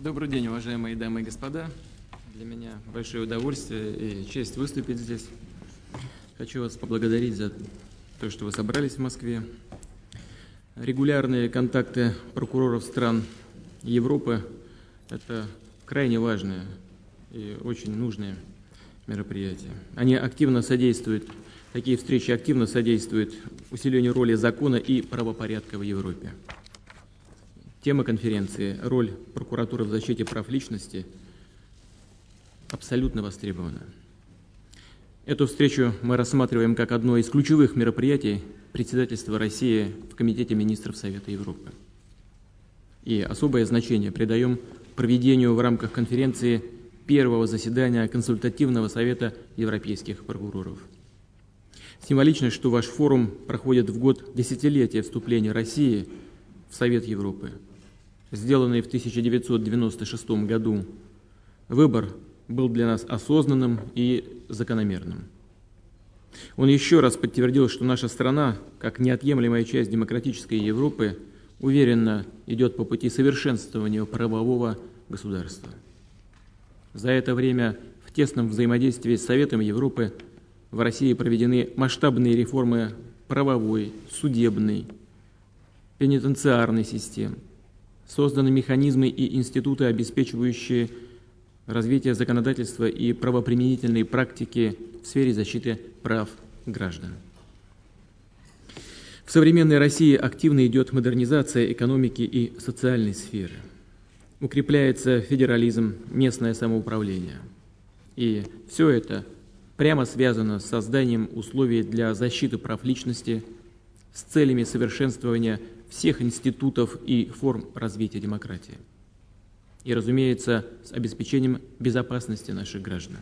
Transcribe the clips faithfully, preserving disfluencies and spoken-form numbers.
Добрый день, уважаемые дамы и господа. Для меня большое удовольствие и честь выступить здесь. Хочу вас поблагодарить за то, что вы собрались в Москве. Регулярные контакты прокуроров стран Европы – это крайне важное и очень нужное мероприятие. Они активно содействуют, такие встречи активно содействуют усилению роли закона и правопорядка в Европе. Тема конференции «Роль прокуратуры в защите прав личности» абсолютно востребована. Эту встречу мы рассматриваем как одно из ключевых мероприятий председательства России в Комитете министров Совета Европы. И особое значение придаем проведению в рамках конференции первого заседания Консультативного совета европейских прокуроров. Символично, что ваш форум проходит в год десятилетия вступления России в Совет Европы. Сделанный в тысяча девятьсот девяносто шестом году выбор был для нас осознанным и закономерным. Он еще раз подтвердил, что наша страна, как неотъемлемая часть демократической Европы, уверенно идет по пути совершенствования правового государства. За это время в тесном взаимодействии с Советом Европы в России проведены масштабные реформы правовой, судебной, пенитенциарной систем. Созданы механизмы и институты, обеспечивающие развитие законодательства и правоприменительной практики в сфере защиты прав граждан. В современной России активно идет модернизация экономики и социальной сферы. Укрепляется федерализм, местное самоуправление. И все это прямо связано с созданием условий для защиты прав личности с целями совершенствования всех институтов и форм развития демократии. И, разумеется, с обеспечением безопасности наших граждан.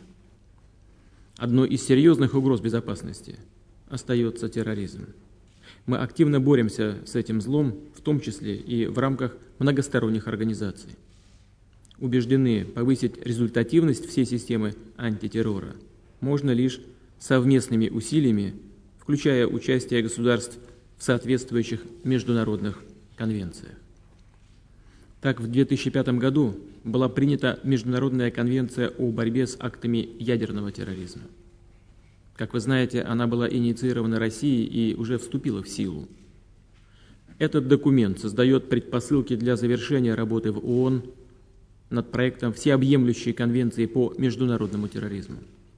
Одной из серьезных угроз безопасности остается терроризм. Мы активно боремся с этим злом, в том числе и в рамках многосторонних организаций. Убеждены, повысить результативность всей системы антитеррора можно лишь совместными усилиями, включая участие государств в соответствующих международных конвенциях. Так, в две тысячи пятом году была принята Международная конвенция о борьбе с актами ядерного терроризма. Как вы знаете, она была инициирована Россией и уже вступила в силу. Этот документ создает предпосылки для завершения работы в ООН над проектом всеобъемлющей конвенции по международному терроризму.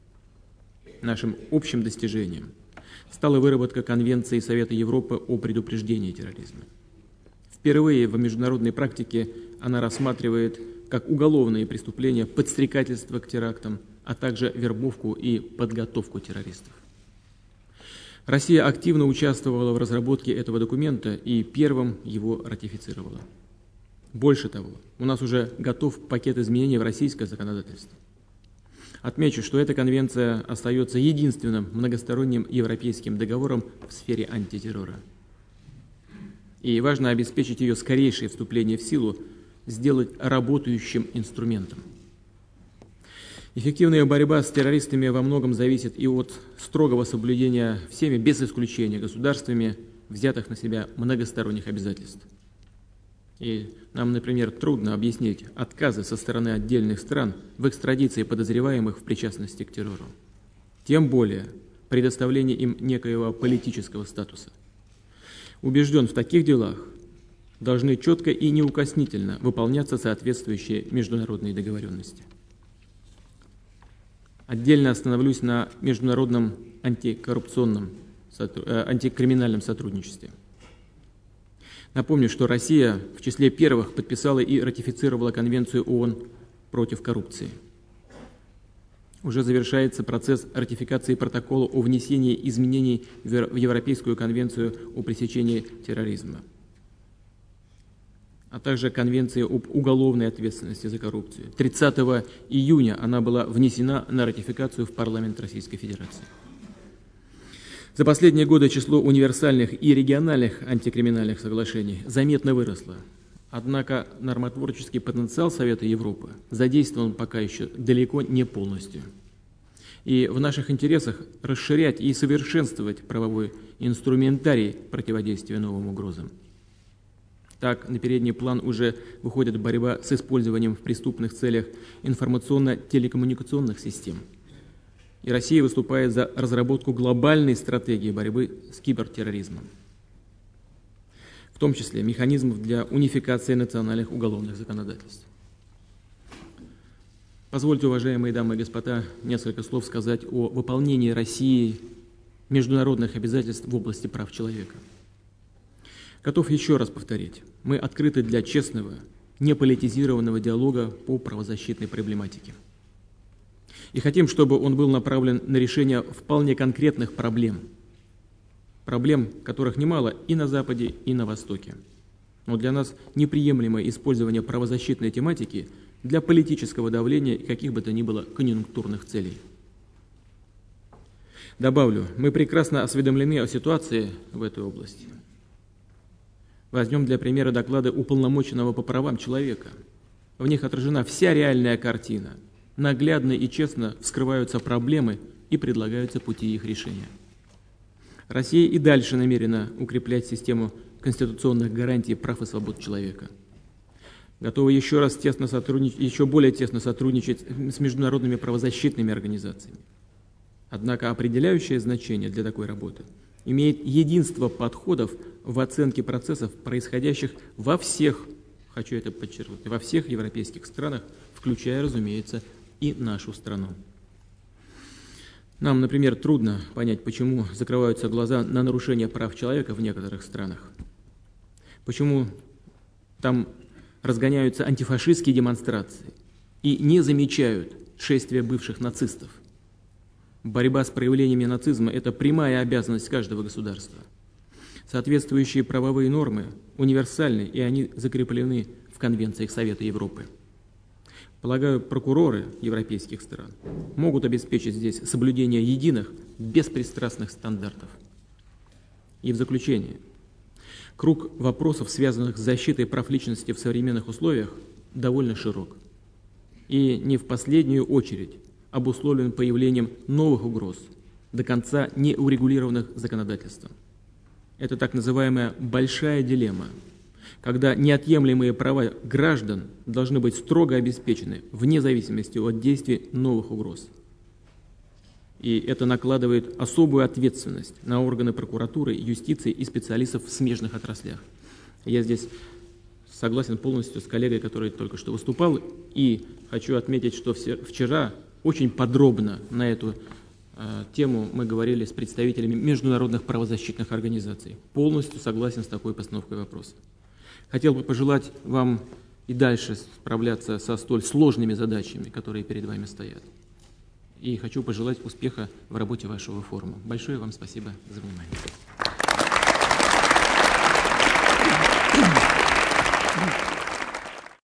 Нашим общим достижением стала выработка Конвенции Совета Европы о предупреждении терроризма. Впервые в международной практике она рассматривает как уголовные преступления подстрекательство к терактам, а также вербовку и подготовку террористов. Россия активно участвовала в разработке этого документа и первым его ратифицировала. Больше того, у нас уже готов пакет изменений в российское законодательство. Отмечу, что эта конвенция остается единственным многосторонним европейским договором в сфере антитеррора. И важно обеспечить ее скорейшее вступление в силу, сделать работающим инструментом. Эффективная борьба с террористами во многом зависит и от строгого соблюдения всеми, без исключения государствами, взятых на себя многосторонних обязательств. И нам, например, трудно объяснить отказы со стороны отдельных стран в экстрадиции подозреваемых в причастности к террору. Тем более предоставление им некоего политического статуса. Убежден, в таких делах должны четко и неукоснительно выполняться соответствующие международные договоренности. Отдельно остановлюсь на международном антикоррупционном, антикриминальном сотрудничестве. Напомню, что Россия в числе первых подписала и ратифицировала Конвенцию ООН против коррупции. Уже завершается процесс ратификации протокола о внесении изменений в Европейскую конвенцию о пресечении терроризма, а также Конвенции об уголовной ответственности за коррупцию. тридцатого июня она была внесена на ратификацию в парламент Российской Федерации. За последние годы число универсальных и региональных антикриминальных соглашений заметно выросло. Однако нормотворческий потенциал Совета Европы задействован пока еще далеко не полностью. И в наших интересах расширять и совершенствовать правовой инструментарий противодействия новым угрозам. Так, на передний план уже выходит борьба с использованием в преступных целях информационно-телекоммуникационных систем. И Россия выступает за разработку глобальной стратегии борьбы с кибертерроризмом, в том числе механизмов для унификации национальных уголовных законодательств. Позвольте, уважаемые дамы и господа, несколько слов сказать о выполнении Россией международных обязательств в области прав человека. Готов еще раз повторить, мы открыты для честного, неполитизированного диалога по правозащитной проблематике. И хотим, чтобы он был направлен на решение вполне конкретных проблем, проблем, которых немало и на Западе, и на Востоке. Но для нас неприемлемо использование правозащитной тематики для политического давления и каких бы то ни было конъюнктурных целей. Добавлю, мы прекрасно осведомлены о ситуации в этой области. Возьмем для примера доклады уполномоченного по правам человека. В них отражена вся реальная картина. Наглядно и честно вскрываются проблемы и предлагаются пути их решения. Россия и дальше намерена укреплять систему конституционных гарантий прав и свобод человека. Готова еще раз тесно сотрудничать, еще более тесно сотрудничать с международными правозащитными организациями. Однако определяющее значение для такой работы имеет единство подходов в оценке процессов, происходящих во всех, хочу это подчеркнуть, во всех европейских странах, включая, разумеется, и нашу страну. Нам, например, трудно понять, почему закрываются глаза на нарушение прав человека в некоторых странах, почему там разгоняются антифашистские демонстрации и не замечают шествия бывших нацистов. Борьба с проявлениями нацизма – это прямая обязанность каждого государства. Соответствующие правовые нормы универсальны, и они закреплены в конвенциях Совета Европы. Полагаю, прокуроры европейских стран могут обеспечить здесь соблюдение единых, беспристрастных стандартов. И в заключение. Круг вопросов, связанных с защитой прав личности в современных условиях, довольно широк. И не в последнюю очередь обусловлен появлением новых угроз, до конца не урегулированных законодательством. Это так называемая большая дилемма, когда неотъемлемые права граждан должны быть строго обеспечены вне зависимости от действий новых угроз. И это накладывает особую ответственность на органы прокуратуры, юстиции и специалистов в смежных отраслях. Я здесь согласен полностью с коллегой, который только что выступал, и хочу отметить, что вчера очень подробно на эту э, тему мы говорили с представителями международных правозащитных организаций. Полностью согласен с такой постановкой вопроса. Хотел бы пожелать вам и дальше справляться со столь сложными задачами, которые перед вами стоят. И хочу пожелать успеха в работе вашего форума. Большое вам спасибо за внимание.